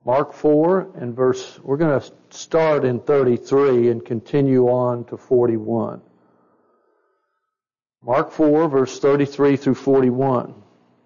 Mark 4 and we're going to start in 33 and continue on to 41. Mark 4, verse 33 through 41.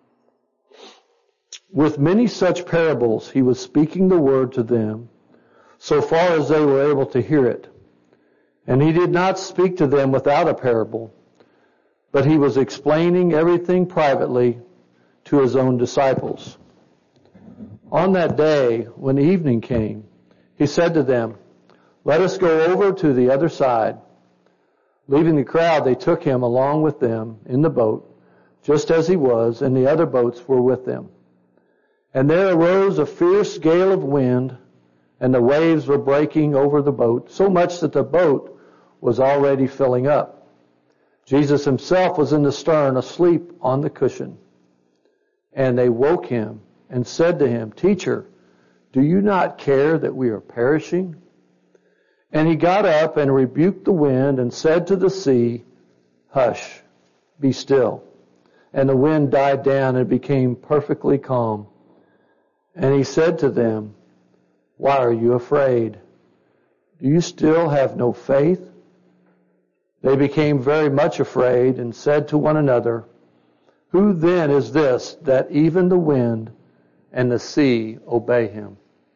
With many such parables, he was speaking the word to them, so far as they were able to hear it. And he did not speak to them without a parable, but he was explaining everything privately to his own disciples. On that day, when evening came, he said to them, "Let us go over to the other side." Leaving the crowd, they took him along with them in the boat, just as he was, and the other boats were with them. And there arose a fierce gale of wind, and the waves were breaking over the boat, so much that the boat was already filling up. Jesus himself was in the stern, asleep on the cushion. And they woke him and said to him, "Teacher, do you not care that we are perishing?" And he got up and rebuked the wind and said to the sea, "Hush, be still." And the wind died down and became perfectly calm. And he said to them, "Why are you afraid? Do you still have no faith?" They became very much afraid and said to one another, "Who then is this that even the wind and the sea obey him?"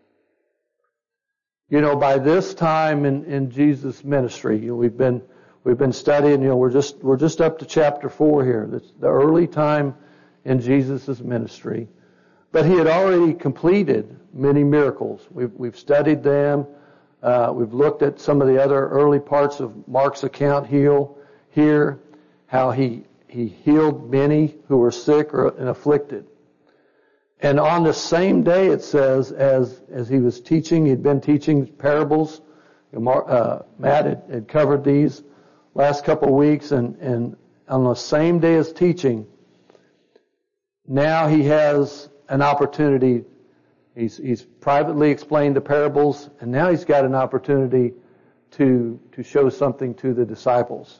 You know, by this time in Jesus' ministry, we've been studying. We're just up to chapter 4 here. That's the early time in Jesus' ministry. But he had already completed many miracles. We've studied them. We've looked at some of the other early parts of Mark's account here, how he healed many who were sick and afflicted. And on the same day, it says, as he was teaching, he'd been teaching parables. Matt had covered these last couple of weeks, and on the same day as teaching, now he has an opportunity. He's privately explained the parables, and now he's got an opportunity to show something to the disciples.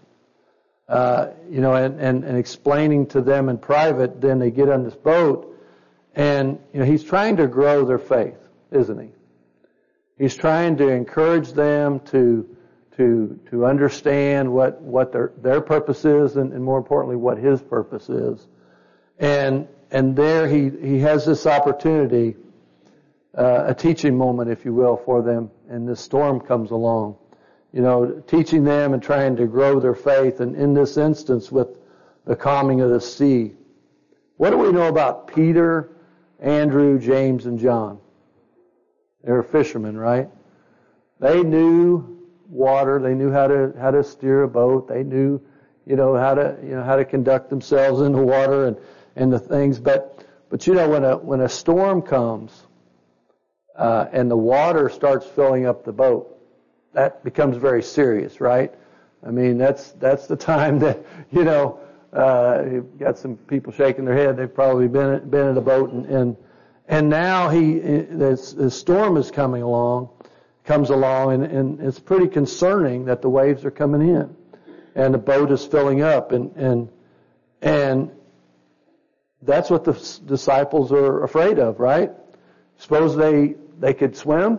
And explaining to them in private. Then they get on this boat. And, he's trying to grow their faith, isn't he? He's trying to encourage them to understand what their purpose is, and more importantly, what his purpose is. And there he has this opportunity, a teaching moment, if you will, for them. And this storm comes along, teaching them and trying to grow their faith. And in this instance, with the calming of the sea. What do we know about Peter, Andrew, James, and John? They were fishermen, right? They knew water. They knew how to steer a boat. They knew, how to conduct themselves in the water and the things. But when a storm comes and the water starts filling up the boat, that becomes very serious, right? I mean, that's the time that you've got some people shaking their head. They've probably been in a boat, and now the storm is comes along, and it's pretty concerning that the waves are coming in, and the boat is filling up, and that's what the disciples are afraid of, right? Suppose they could swim?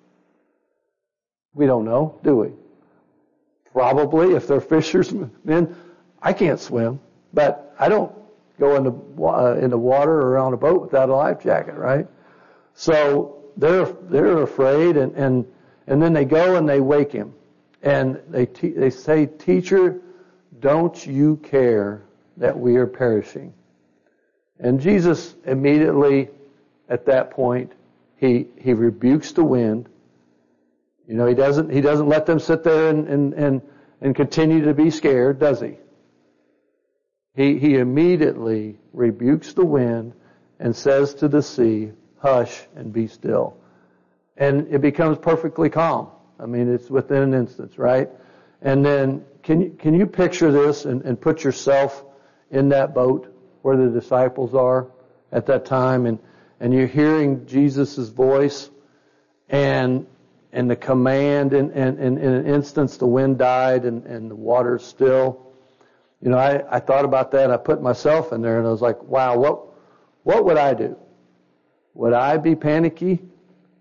We don't know, do we? Probably, if they're fishermen. I can't swim, but I don't go in the water or on a boat without a life jacket, right? So they're afraid, and then they go and they wake him, and they say, "Teacher, don't you care that we are perishing?" And Jesus immediately, at that point, he rebukes the wind. He doesn't let them sit there and continue to be scared, does he? He immediately rebukes the wind and says to the sea, "Hush and be still." And it becomes perfectly calm. I mean, it's within an instant, right? And then, can you picture this and put yourself in that boat where the disciples are at that time, and you're hearing Jesus' voice and the command, and in an instance the wind died and the water's still. I thought about that. I put myself in there, and I was like, wow, what would I do? Would I be panicky?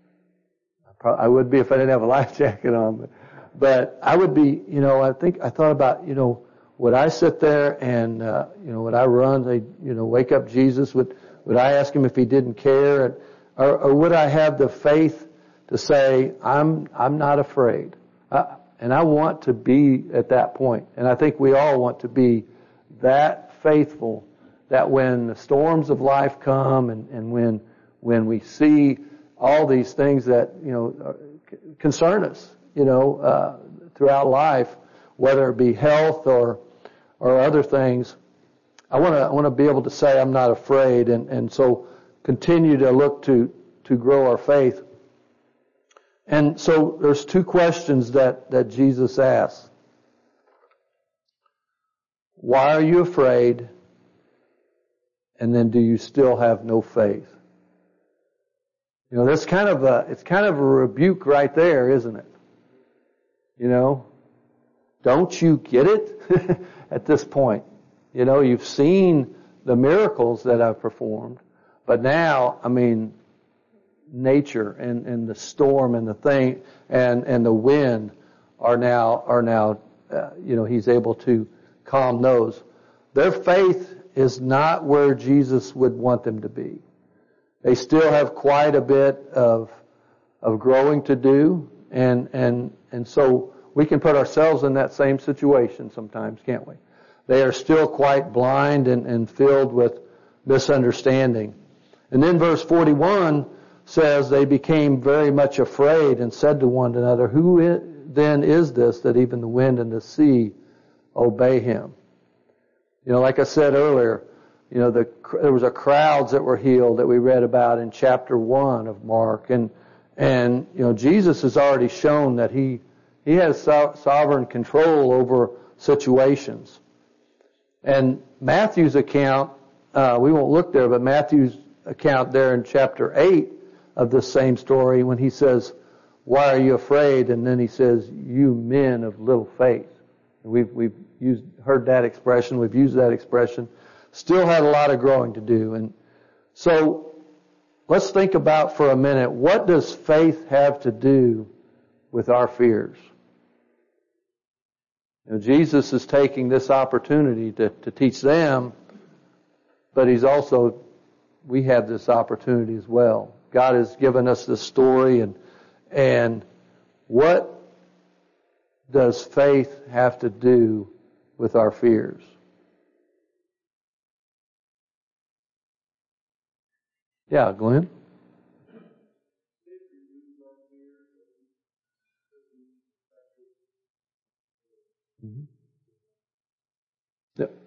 I would be if I didn't have a life jacket on, but I would be, I thought about, would I sit there and, would I run, wake up Jesus? Would I ask him if he didn't care? Or would I have the faith to say, I'm not afraid? And I want to be at that point. And I think we all want to be that faithful that when the storms of life come and when we see all these things that, concern us, throughout life, whether it be health or other things, I want to be able to say I'm not afraid, and so continue to look to grow our faith. And so there's two questions that Jesus asks. Why are you afraid? And then, do you still have no faith? That's it's kind of a rebuke right there, isn't it? Don't you get it at this point? You've seen the miracles that I've performed, but now, nature and the storm and the thing and the wind are now he's able to calm those. Their faith is not where Jesus would want them to be. They still have quite a bit of growing to do, and so we can put ourselves in that same situation sometimes, can't we? They are still quite blind and filled with misunderstanding. And then verse 41 says, they became very much afraid and said to one another, who then is this that even the wind and the sea obey him? Like I said earlier, there was a crowds that were healed that we read about in chapter 1 of Mark. And Jesus has already shown that he has sovereign control over situations. And Matthew's account, we won't look there, but Matthew's account there in chapter 8 of this same story, when he says, why are you afraid? And then he says, you men of little faith. We've heard that expression. We've used that expression. Still had a lot of growing to do. And so let's think about for a minute, what does faith have to do with our fears? Jesus is taking this opportunity to teach them, but we have this opportunity as well. God has given us this story, and what does faith have to do with our fears? Yeah, Glenn? Mm-hmm. Yep.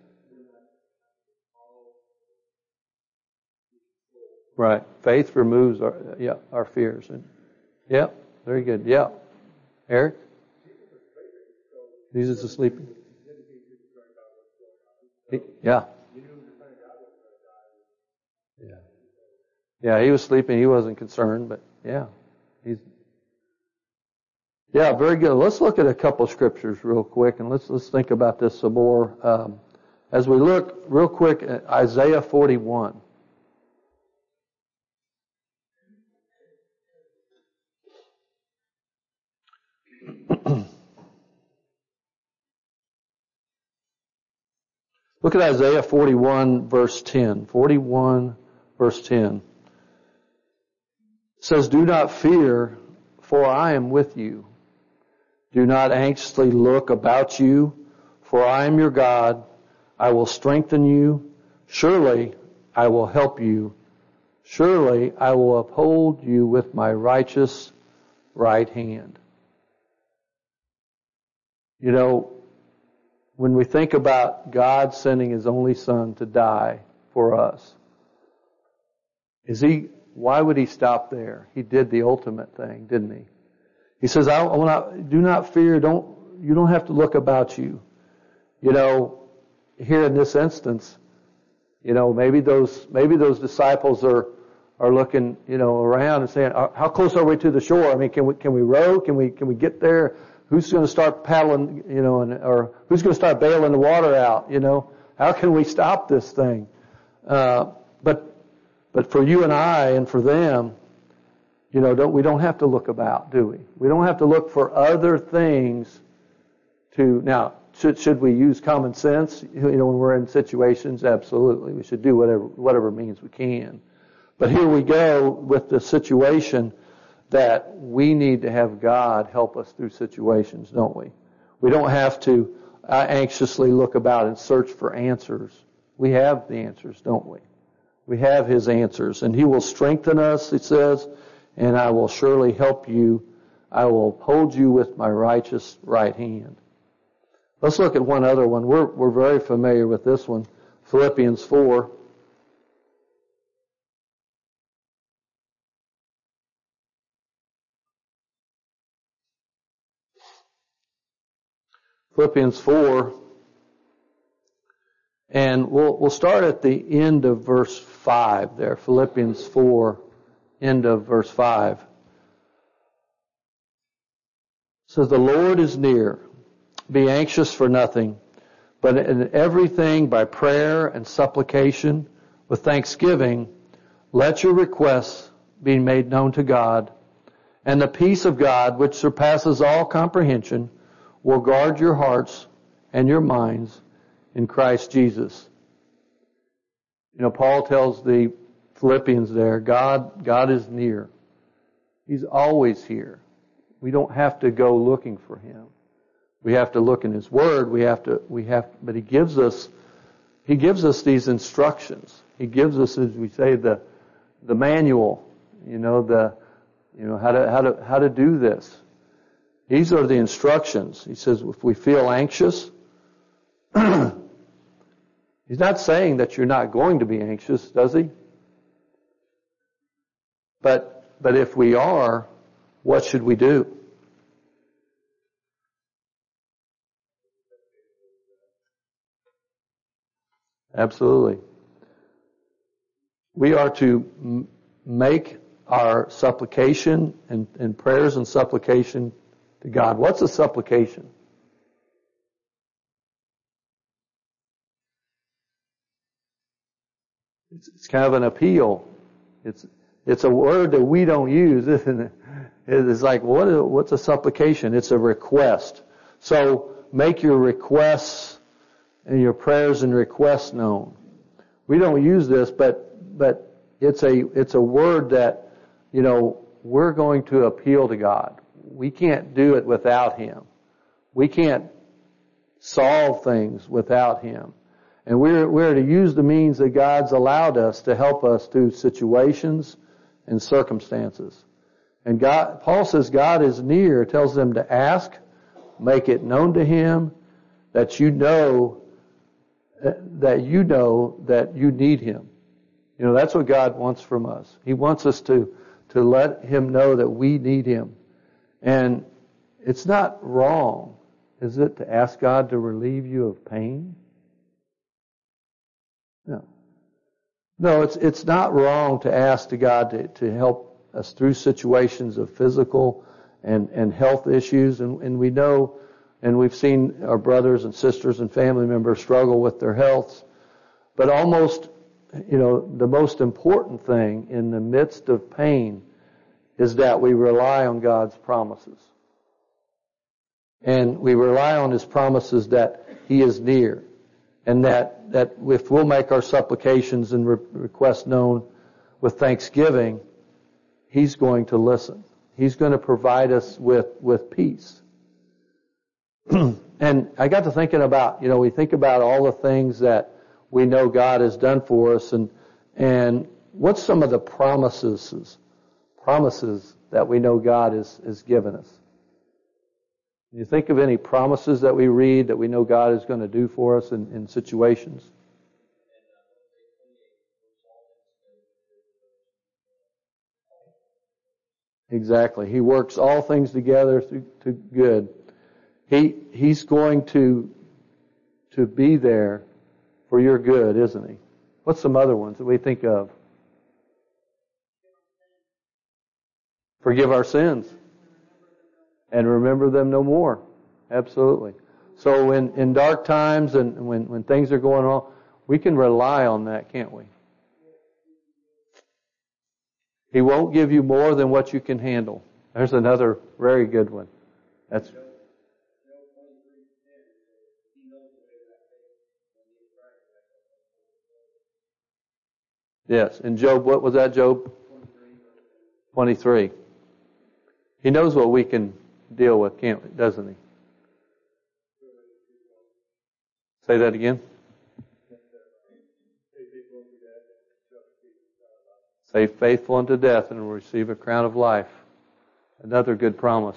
Right. Faith removes our fears. Yeah, very good. Yeah. Eric? Jesus is sleeping. Yeah. Yeah, he was sleeping. He wasn't concerned, but yeah. Very good. Let's look at a couple of scriptures real quick, and let's think about this some more. As we look real quick at Isaiah 41. Look at Isaiah 41 verse 10. 41 verse 10. It says, do not fear, for I am with you. Do not anxiously look about you, for I am your God. I will strengthen you. Surely I will help you. Surely I will uphold you with my righteous right hand. When we think about God sending His only Son to die for us, why would He stop there? He did the ultimate thing, didn't He? He says, do not fear, you don't have to look about you. Here in this instance, maybe those disciples are looking, around and saying, how close are we to the shore? Can we row? Can we get there? Who's going to start paddling, or who's going to start bailing the water out? How can we stop this thing? But for you and I and for them, we don't have to look about, do we? We don't have to look for other things to, now, should we use common sense, when we're in situations? Absolutely. We should do whatever means we can. But here we go with the situation that we need to have God help us through situations, don't we? We don't have to anxiously look about and search for answers. We have the answers, don't we? We have His answers. And He will strengthen us, it says, and I will surely help you. I will uphold you with my righteous right hand. Let's look at one other one. We're very familiar with this one. Philippians 4. Philippians 4. And we'll start at the end of verse 5 there. Philippians 4, end of verse 5. It says, the Lord is near. Be anxious for nothing, but in everything by prayer and supplication with thanksgiving, let your requests be made known to God, and the peace of God, which surpasses all comprehension, will guard your hearts and your minds in Christ Jesus. Paul tells the Philippians there, God is near. He's always here. We don't have to go looking for Him. We have to look in His Word. But He gives us these instructions. He gives us, as we say, the manual. How to do this. These are the instructions. He says, if we feel anxious, He's not saying that you're not going to be anxious, does He? But if we are, what should we do? Absolutely. We are to make our supplication and prayers and supplication to God. What's a supplication? It's kind of an appeal. It's a word that we don't use, isn't it? It's like, what's a supplication? It's a request. So make your requests and your prayers and requests known. We don't use this, but it's a word that, we're going to appeal to God. We can't do it without Him. We can't solve things without Him. And we're to use the means that God's allowed us to help us through situations and circumstances. And Paul says God is near, tells them to ask, make it known to Him, that you know that you need Him. That's what God wants from us. He wants us to let Him know that we need Him. And it's not wrong, is it, to ask God to relieve you of pain? No, it's not wrong to ask to God to help us through situations of physical and health issues. And we know, and we've seen our brothers and sisters and family members struggle with their health. But almost, the most important thing in the midst of pain is that we rely on God's promises. And we rely on His promises that He is near. And that if we'll make our supplications and requests known with thanksgiving, He's going to listen. He's going to provide us with peace. And I got to thinking about, we think about all the things that we know God has done for us, and what's some of the promises that we know God has given us? You think of any promises that we read that we know God is going to do for us in situations? Exactly. He works all things together to good. He's going to be there for your good, isn't He? What's some other ones that we think of? Forgive our sins and remember them no more. Absolutely. So in dark times and when things are going on, we can rely on that, can't we? He won't give you more than what you can handle. There's another very good one. That's yes. In Job, what was that, Job? 23. He knows what we can deal with, doesn't he? Say that again. Say faithful unto death and will receive a crown of life. Another good promise.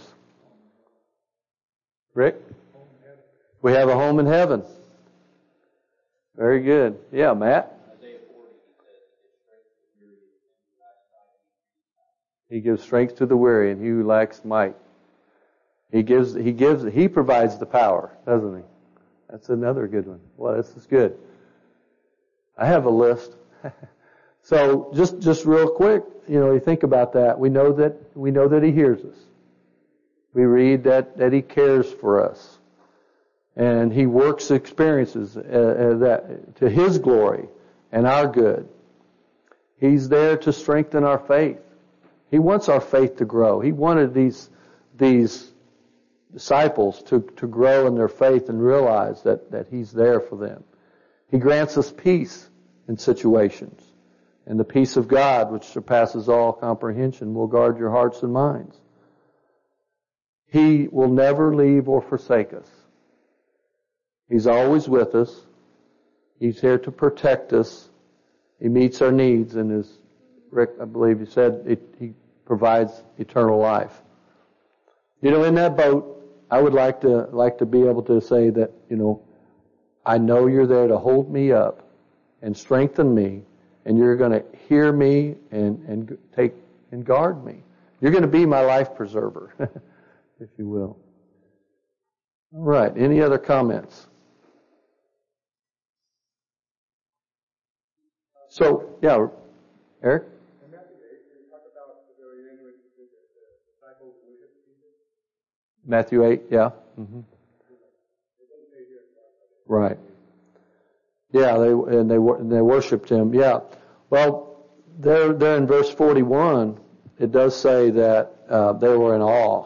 Rick? We have a home in heaven. Very good. Yeah, Matt? He gives strength to the weary and he who lacks might. He provides the power, doesn't he? That's another good one. Well, this is good. I have a list. So just real quick, you think about that. We know that he hears us. We read that he cares for us. And he works experiences that to his glory and our good. He's there to strengthen our faith. He wants our faith to grow. He wanted these disciples to grow in their faith and realize that he's there for them. He grants us peace in situations. And the peace of God, which surpasses all comprehension, will guard your hearts and minds. He will never leave or forsake us. He's always with us. He's here to protect us. He meets our needs, and as Rick, I believe you said, he provides eternal life. In that boat, I would like to be able to say that, I know you're there to hold me up and strengthen me, and you're going to hear me and take and guard me. You're going to be my life preserver, if you will. All right. Any other comments? So, yeah, Eric? Matthew 8, yeah. Mm-hmm. Right. Yeah, they worshipped him. Yeah. Well, there in verse 41, it does say that they were in awe.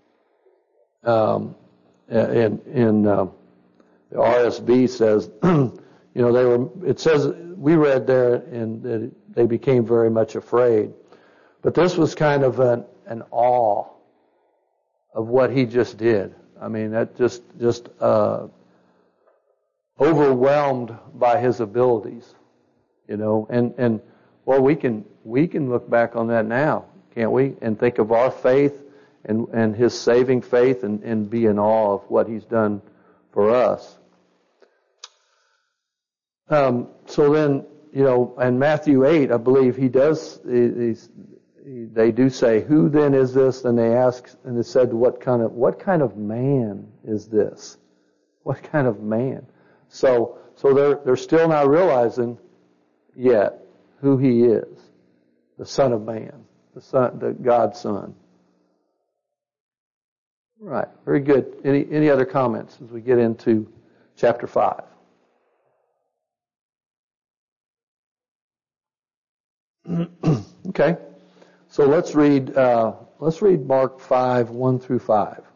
In the RSV says, they were. It says we read there, and that they became very much afraid. But this was kind of an awe of what he just did. I mean, that just overwhelmed by his abilities, and well, we can look back on that now, can't we? And think of our faith and his saving faith and be in awe of what he's done for us. So then, in Matthew 8, I believe he does. They do say, "Who then is this?" And they ask, and they said, "What kind of man is this? What kind of man?" So they're still not realizing yet who he is, the Son of Man, the God's Son. Right, very good. Any other comments as we get into chapter 5? Okay, so let's read Mark 5, 1 through 5.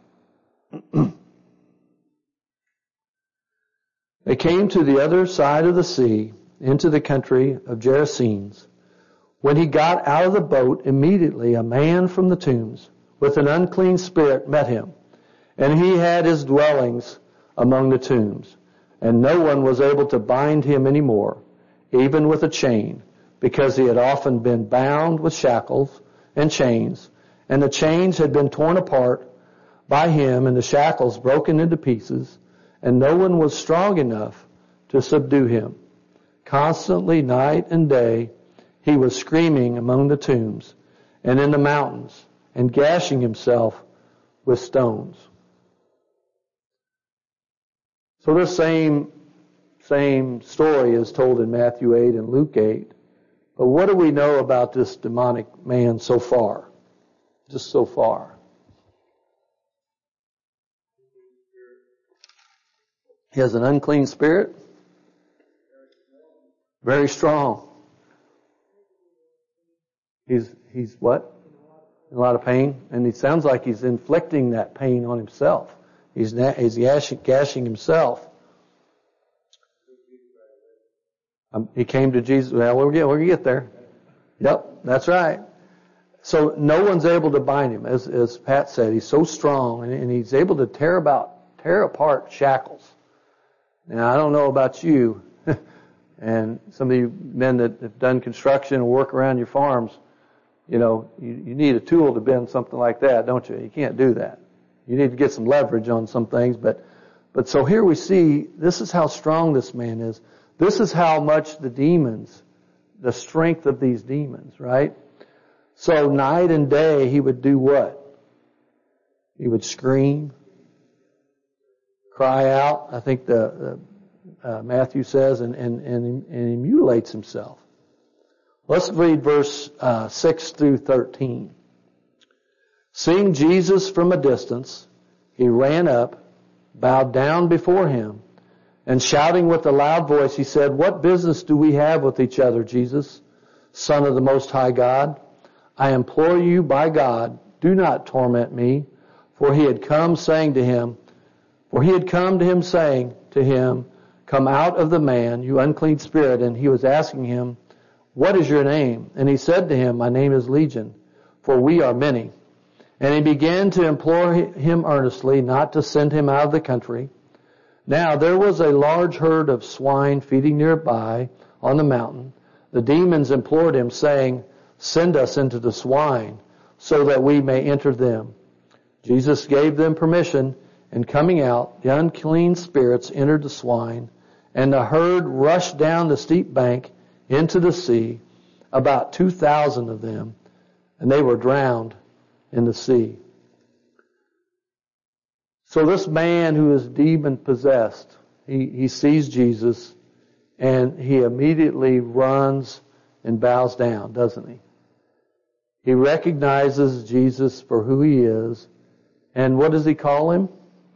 They came to the other side of the sea, into the country of Gerasenes. When he got out of the boat, immediately a man from the tombs with an unclean spirit met him, and he had his dwellings among the tombs, and no one was able to bind him any more, even with a chain, because he had often been bound with shackles and chains, and the chains had been torn apart by him and the shackles broken into pieces, and no one was strong enough to subdue him. Constantly, night and day, he was screaming among the tombs and in the mountains and gashing himself with stones. So this same story is told in Matthew 8 and Luke 8. But what do we know about this demonic man so far? Just so far. He has an unclean spirit. Very strong. He's what? In a lot of pain. And it sounds like he's inflicting that pain on himself. He's gashing himself. He came to Jesus. Well, we're going to get there. Yep, that's right. So no one's able to bind him. As Pat said, he's so strong, and he's able to tear apart shackles. Now, I don't know about you, and some of you men that have done construction and work around your farms, you need a tool to bend something like that, don't you? You can't do that. You need to get some leverage on some things, but so here we see, this is how strong this man is. This is how much the strength of these demons, right? So night and day he would do what? He would scream, cry out. I think Matthew says, and he mutilates himself. Let's read verse 6 through 13. Seeing Jesus from a distance, he ran up, bowed down before him, and shouting with a loud voice, he said, "What business do we have with each other, Jesus, Son of the Most High God? I implore you by God, do not torment me." For he had come to him saying to him, "Come out of the man, you unclean spirit." And he was asking him, "What is your name?" And he said to him, "My name is Legion, for we are many." And he began to implore him earnestly not to send him out of the country. Now there was a large herd of swine feeding nearby on the mountain. The demons implored him, saying, "Send us into the swine, so that we may enter them." Jesus gave them permission, and coming out, the unclean spirits entered the swine, and the herd rushed down the steep bank into the sea, about 2,000 of them, and they were drowned in the sea. So this man who is demon possessed, he sees Jesus, and he immediately runs and bows down, doesn't he? He recognizes Jesus for who he is, and what does he call him?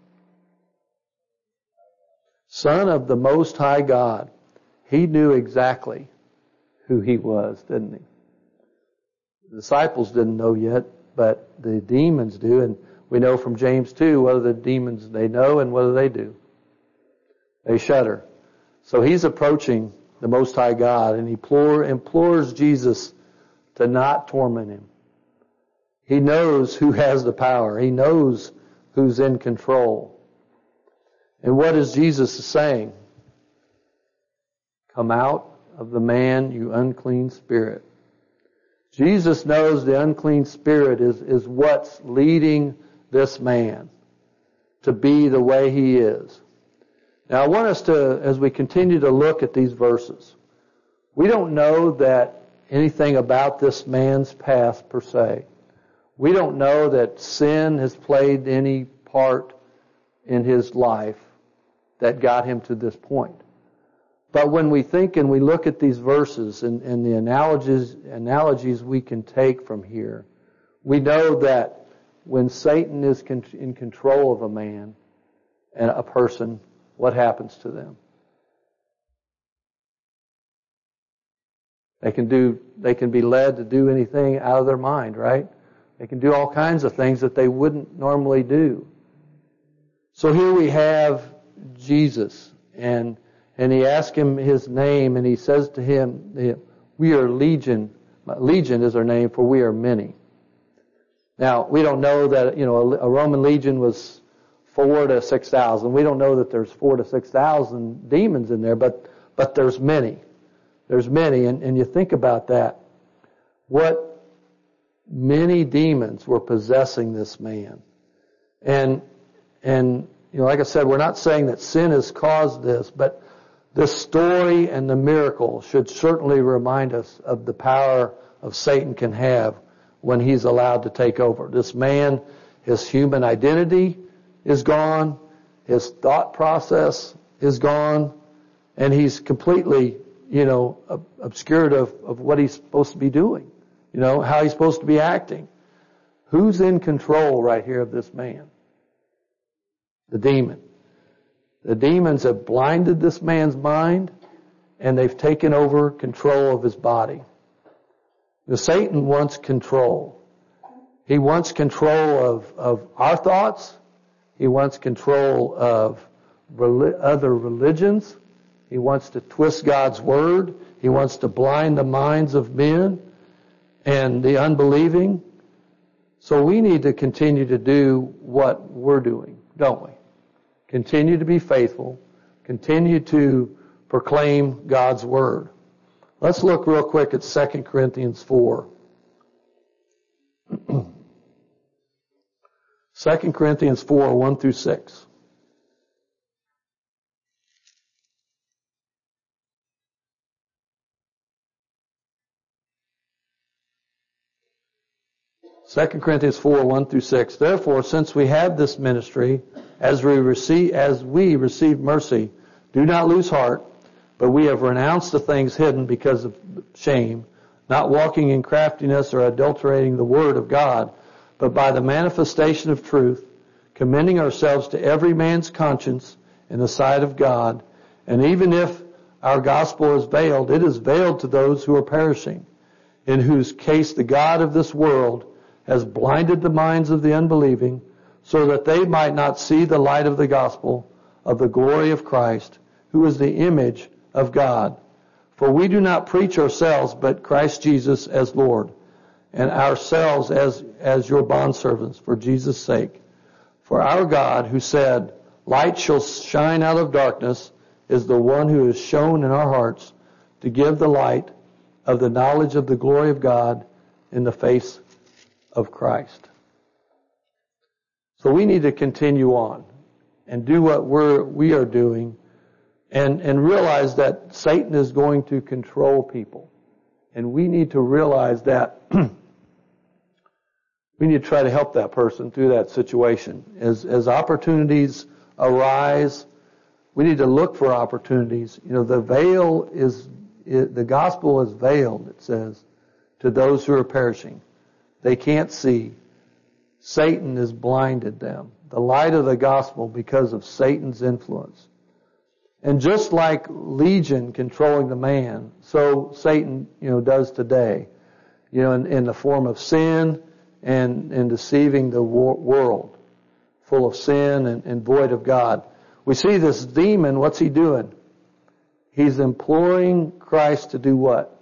Son of the Most High God. He knew exactly who he was, didn't he? The disciples didn't know yet, but the demons do, and we know from James 2 whether the demons, they know and whether they do. They shudder. So he's approaching the Most High God, and he implores Jesus to not torment him. He knows who has the power. He knows who's in control. And what is Jesus saying? Come out of the man, you unclean spirit. Jesus knows the unclean spirit is what's leading this man to be the way he is. Now I want us to, as we continue to look at these verses, we don't know that anything about this man's past per se. We don't know that sin has played any part in his life that got him to this point. But when we think and we look at these verses and the analogies we can take from here, we know that when Satan is in control of a man and a person, what happens to them? They can be led to do anything out of their mind, right? They can do all kinds of things that they wouldn't normally do. So here we have Jesus, and he asks him his name, and he says to him, "We are Legion. Legion is our name, for we are many." Now, we don't know that, a Roman legion was 4,000 to 6,000. We don't know that there's 4,000 to 6,000 demons in there, but there's many. There's many, and you think about that. What many demons were possessing this man. And like I said, we're not saying that sin has caused this, but this story and the miracle should certainly remind us of the power of Satan can have when he's allowed to take over. This man, his human identity is gone, his thought process is gone, and he's completely, obscured of what he's supposed to be doing, how he's supposed to be acting. Who's in control right here of this man? The demon. The demons have blinded this man's mind, and they've taken over control of his body. Satan wants control. He wants control of our thoughts. He wants control of other religions. He wants to twist God's word. He wants to blind the minds of men and the unbelieving. So we need to continue to do what we're doing, don't we? Continue to be faithful. Continue to proclaim God's word. Let's look real quick at 2 Corinthians 4. 2 Corinthians 4, 1 through 6. Second Corinthians 4, 1 through 6. Therefore, since we have this ministry, as we receive mercy, do not lose heart, but we have renounced the things hidden because of shame, not walking in craftiness or adulterating the word of God, but by the manifestation of truth, commending ourselves to every man's conscience in the sight of God. And even if our gospel is veiled, it is veiled to those who are perishing, in whose case the God of this world has blinded the minds of the unbelieving, so that they might not see the light of the gospel of the glory of Christ, who is the image of God. For we do not preach ourselves, but Christ Jesus as Lord, and ourselves as your bondservants for Jesus' sake. For our God, who said, light shall shine out of darkness, is the one who is shown in our hearts to give the light of the knowledge of the glory of God in the face of Christ. So we need to continue on and do what we are doing and realize that Satan is going to control people. And we need to realize that we need to try to help that person through that situation. As opportunities arise, we need to look for opportunities. You know, the gospel is veiled, it says, to those who are perishing. They can't see. Satan has blinded them. The light of the gospel because of Satan's influence. And just like Legion controlling the man, so Satan, does today, in the form of sin and deceiving the world, full of sin and void of God. We see this demon, what's he doing? He's imploring Christ to do what?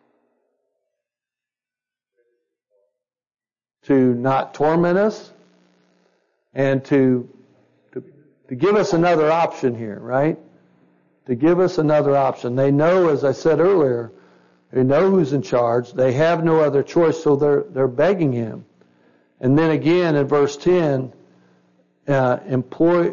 To not torment us and to give us another option here, right? To give us another option. They know, as I said earlier, they know who's in charge. They have no other choice, so they're begging him. And then again in verse 10, implore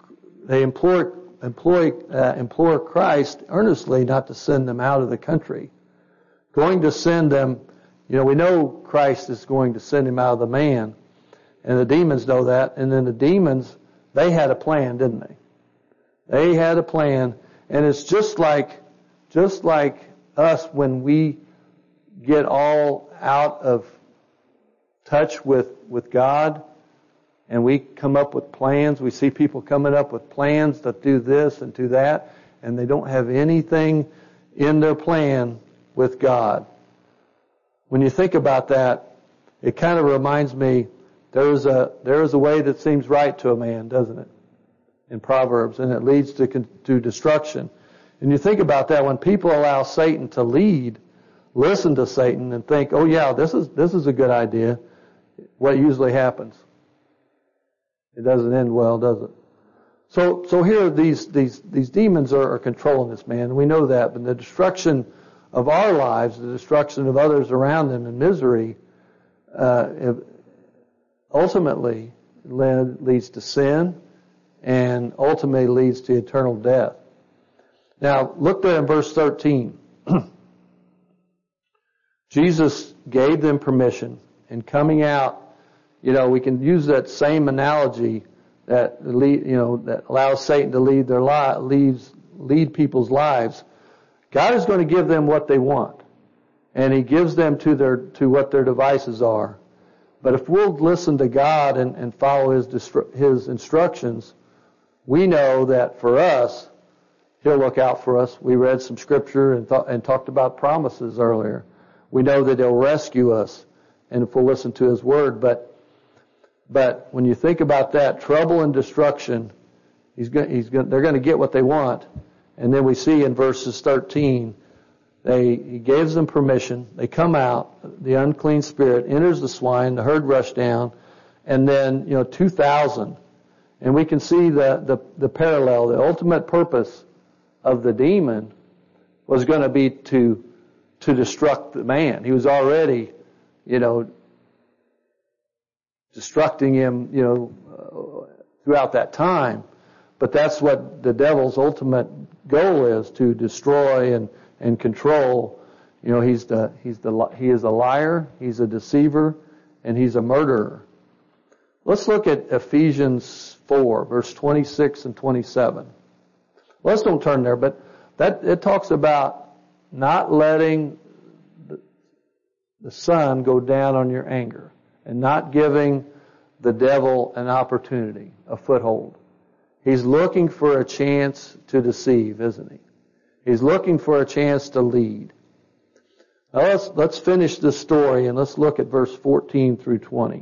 Christ earnestly not to send them out of the country. Going to send them, we know Christ is going to send him out of the man, and the demons know that. And then the demons, they had a plan, didn't they? They had a plan, and it's just like us when we get all out of touch with God, and we come up with plans. We see people coming up with plans to do this and do that, and they don't have anything in their plan with God. When you think about that, it kind of reminds me, there is a way that seems right to a man, doesn't it? In Proverbs, and it leads to destruction. And you think about that, when people allow Satan to lead, listen to Satan and think, oh yeah, this is a good idea, what usually happens? It doesn't end well, does it? So here these demons are controlling this man, and we know that, but the destruction of our lives, the destruction of others around them in misery, ultimately leads to sin and ultimately leads to eternal death. Now, look there in verse 13. Jesus gave them permission, and coming out, we can use that same analogy that that allows Satan to lead people's lives. God is going to give them what they want, and He gives them to what their devices are. But if we'll listen to God and follow His instructions, we know that for us, He'll look out for us. We read some scripture and talked about promises earlier. We know that He'll rescue us, and if we'll listen to His word. But when you think about that, trouble and destruction, they're going to get what they want. And then we see in verses 13, He gives them permission. They come out. The unclean spirit enters the swine. The herd rushed down. And then, 2,000. And we can see the parallel. The ultimate purpose of the demon was going to be to destruct the man. He was already, destructing him, throughout that time. But that's what the devil's ultimate goal is, to destroy and control. He is a liar, he's a deceiver, and he's a murderer. Let's look at Ephesians 4, verse 26 and 27. Let's don't turn there, but it talks about not letting the sun go down on your anger, and not giving the devil an opportunity, a foothold. He's looking for a chance to deceive, isn't he? He's looking for a chance to lead. Now let's finish this story, and let's look at verse 14 through 20.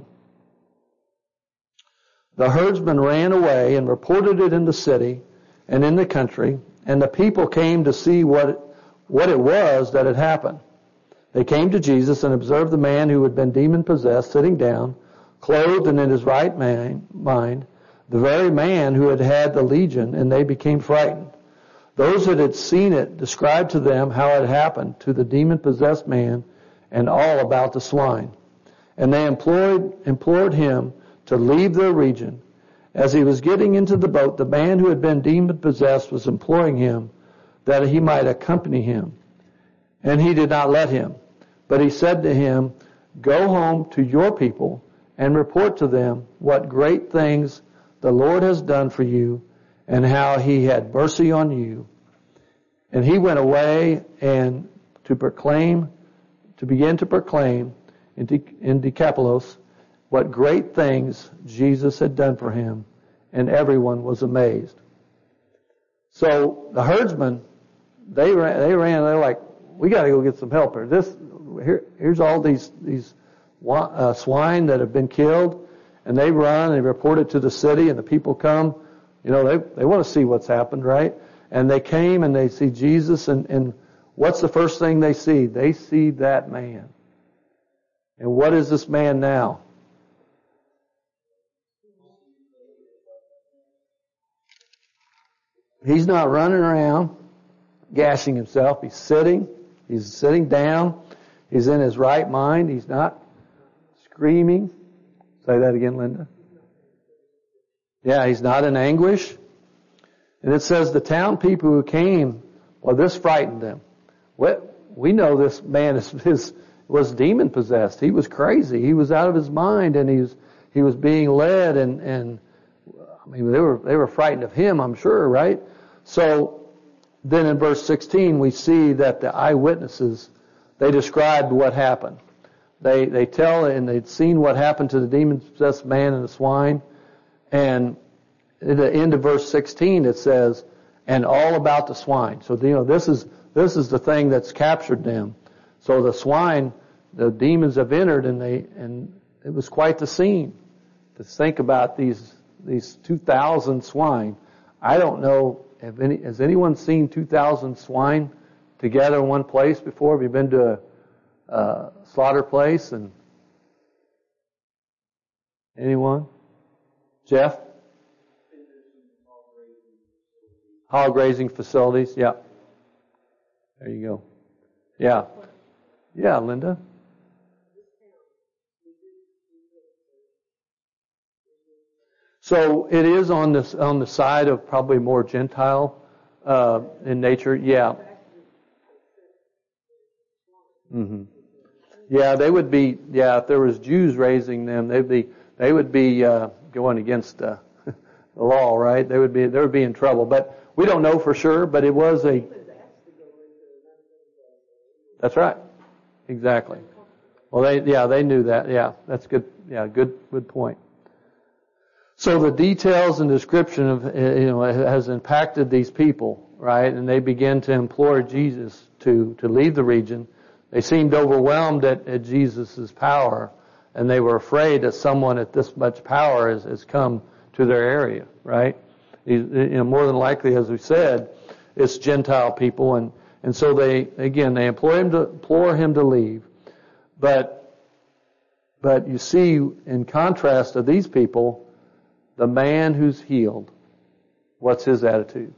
The herdsman ran away and reported it in the city and in the country, and the people came to see what it was that had happened. They came to Jesus and observed the man who had been demon-possessed sitting down, clothed and in his right mind, the very man who had had the legion, and they became frightened. Those that had seen it described to them how it happened to the demon-possessed man and all about the swine. And they implored him to leave their region. As he was getting into the boat, the man who had been demon-possessed was imploring him that he might accompany him. And he did not let him. But he said to him, "Go home to your people and report to them what great things the Lord has done for you and how He had mercy on you." And he went away and to begin to proclaim in Decapolis what great things Jesus had done for him, and everyone was amazed. So the herdsmen, they ran. They're like, "We got to go get some help here. Here's all these swine that have been killed," and they run and report it to the city, and the people come. They want to see what's happened, right? And they came and they see Jesus, and what's the first thing they see? They see that man. And what is this man now? He's not running around gashing himself. He's sitting down. He's in his right mind. He's not screaming. Say that again, Linda. Yeah, he's not in anguish. And it says the town people who came, well, this frightened them. We know this man was demon possessed. He was crazy. He was out of his mind, and he was being led, and I mean, they were frightened of him, I'm sure, right? So then in verse 16 we see that the eyewitnesses, they described what happened. They tell, and they'd seen what happened to the demon-possessed man and the swine. And at the end of verse 16 it says, "And all about the swine." So this is the thing that's captured them. So the swine, the demons have entered, and it was quite the scene to think about these 2,000 swine. I don't know, has anyone seen 2,000 swine together in one place before? Have you been to a slaughter place? And anyone? Jeff? Hog grazing facilities, yeah. There you go. Yeah. Yeah, Linda. So it is on the side of probably more Gentile in nature. Yeah. Mm-hmm. Yeah, they would be. Yeah, if there was Jews raising them, they would be going against the law, right? They would be in trouble. But we don't know for sure. But it was a. That's right. Exactly. Well, they knew that. Yeah, that's good. Yeah, good point. So the details and description of has impacted these people, right? And they begin to implore Jesus to leave the region. They seemed overwhelmed at Jesus' power, and they were afraid that someone at this much power has come to their area, right? More than likely, as we said, it's Gentile people, and so they implore him to leave. But you see, in contrast to these people, the man who's healed, what's his attitude?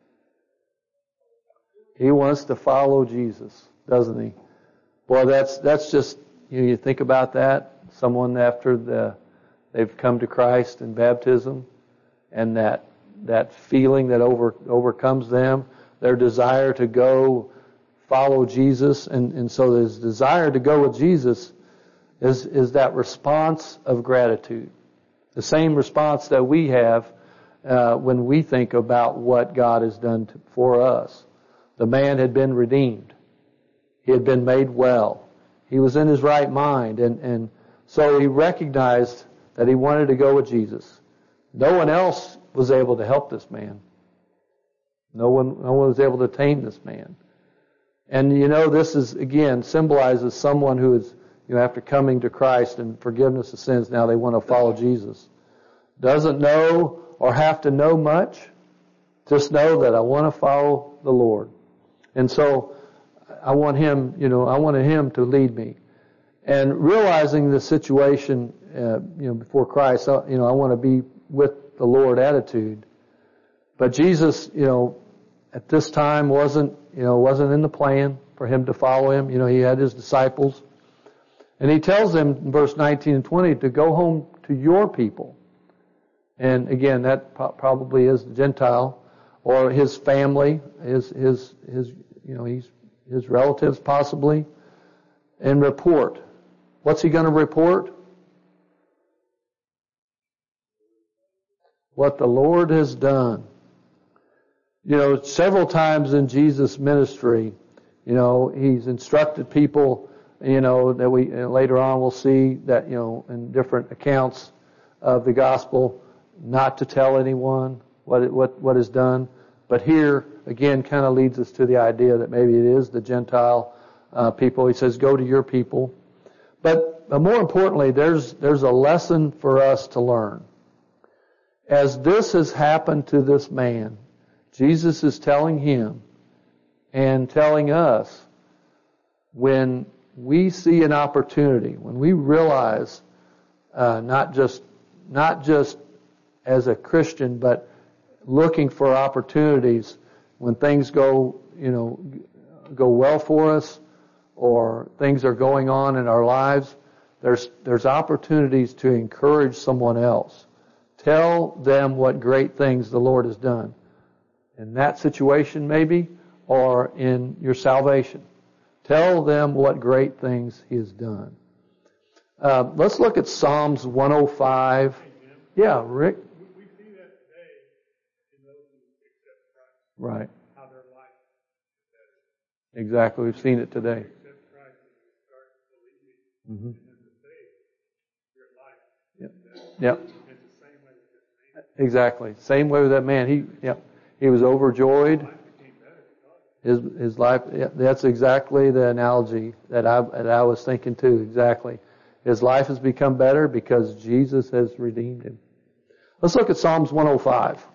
He wants to follow Jesus, doesn't he? Boy, that's just, you think about that. Someone after they've come to Christ in baptism, and that feeling that overcomes them, their desire to go follow Jesus, and so this desire to go with Jesus is that response of gratitude. The same response that we have when we think about what God has done for us. The man had been redeemed. He had been made well. He was in his right mind, and so he recognized that he wanted to go with Jesus. No one else was able to help this man. No one was able to tame this man. And this is, again, symbolizes someone who is, after coming to Christ and forgiveness of sins, now they want to follow Jesus. Doesn't know or have to know much. Just know that I want to follow the Lord. And so I want him, I wanted him to lead me. And realizing the situation, before Christ, I want to be with the Lord attitude. But Jesus, at this time wasn't in the plan for him to follow him. He had his disciples. And he tells them in verse 19 and 20 to go home to your people. And again, that probably is the Gentile or his family, his relatives possibly, and report. What's he going to report? What the Lord has done. Several times in Jesus' ministry, he's instructed people, that we later on we'll see that, in different accounts of the gospel, not to tell anyone what is done. But here, again, kind of leads us to the idea that maybe it is the Gentile people. He says, go to your people. But more importantly, there's a lesson for us to learn. As this has happened to this man, Jesus is telling him and telling us, when we see an opportunity, when we realize, not just as a Christian, but looking for opportunities when things go well for us, or things are going on in our lives, there's opportunities to encourage someone else. Tell them what great things the Lord has done. In that situation maybe, or in your salvation. Tell them what great things He has done. Let's look at Psalms 105. Yeah, Rick? We see that today in those who accept Christ. Right. How their life is better. Exactly. We've seen it today. You accept Christ and you start believing Mm-hmm. in the faith, your life Yep. is better. Yep. It's the same way with this man. Exactly. Same way with that man. He was overjoyed. Life became better because His life. Yeah, that's exactly the analogy that I was thinking too. Exactly. His life has become better because Jesus has redeemed him. Let's look at Psalms 105.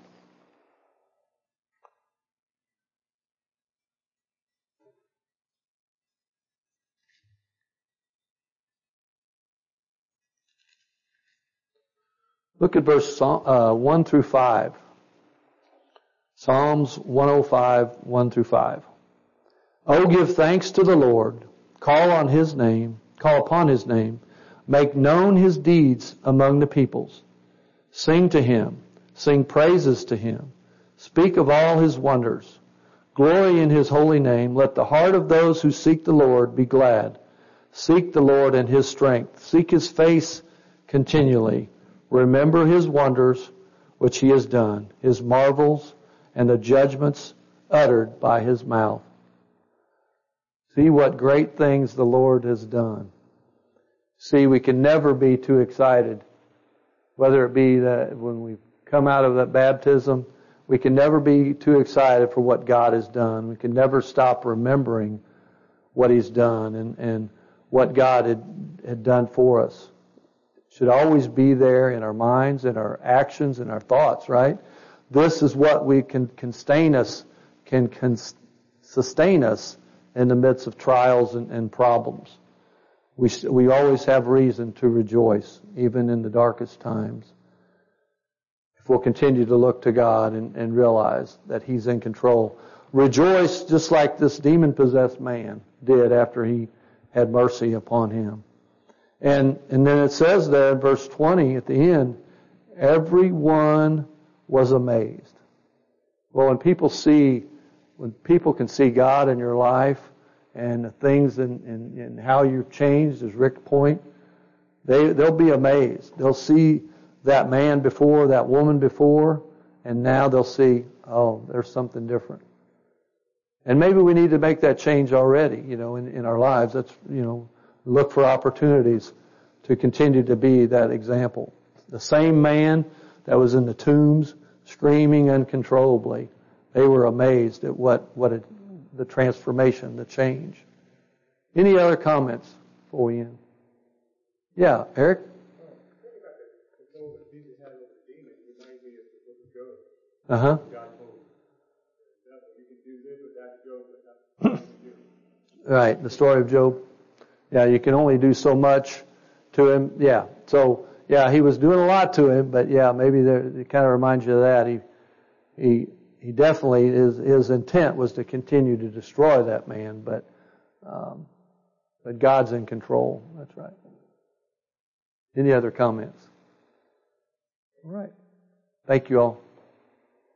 Look at verse 1 through 5. Psalms 105, 1 through 5. Oh, give thanks to the Lord. Call upon His name. Make known His deeds among the peoples. Sing to Him. Sing praises to Him. Speak of all His wonders. Glory in His holy name. Let the heart of those who seek the Lord be glad. Seek the Lord and His strength. Seek His face continually. Remember His wonders, which He has done, His marvels, and the judgments uttered by His mouth. See what great things the Lord has done. See, we can never be too excited. Whether it be that when we come out of that baptism, we can never be too excited for what God has done. We can never stop remembering what He's done and what God had done for us. It should always be there in our minds, in our actions, in our thoughts, right? This is what we can sustain us in the midst of trials and problems. We always have reason to rejoice, even in the darkest times. If we'll continue to look to God and realize that He's in control. Rejoice just like this demon-possessed man did after he had mercy upon him. And then it says there in verse 20 at the end, everyone was amazed. Well, when people can see God in your life and the things and how you've changed, as Rick point, they'll be amazed. They'll see that man before, that woman before, and now they'll see, oh, there's something different. And maybe we need to make that change already, in our lives. That's, look for opportunities to continue to be that example. The same man that was in the tombs screaming uncontrollably, they were amazed at the transformation, the change. Any other comments before we end? Yeah, Eric? Think about the control that Jesus had over the demon. It reminds me of the book of Job. Uh-huh. God told him, you can do this with that Job, but that's what you do. Right, the story of Job. Yeah, you can only do so much to him. Yeah, so, yeah, he was doing a lot to him, but yeah, maybe it kind of reminds you of that. He definitely, his intent was to continue to destroy that man, but God's in control. That's right. Any other comments? All right. Thank you all.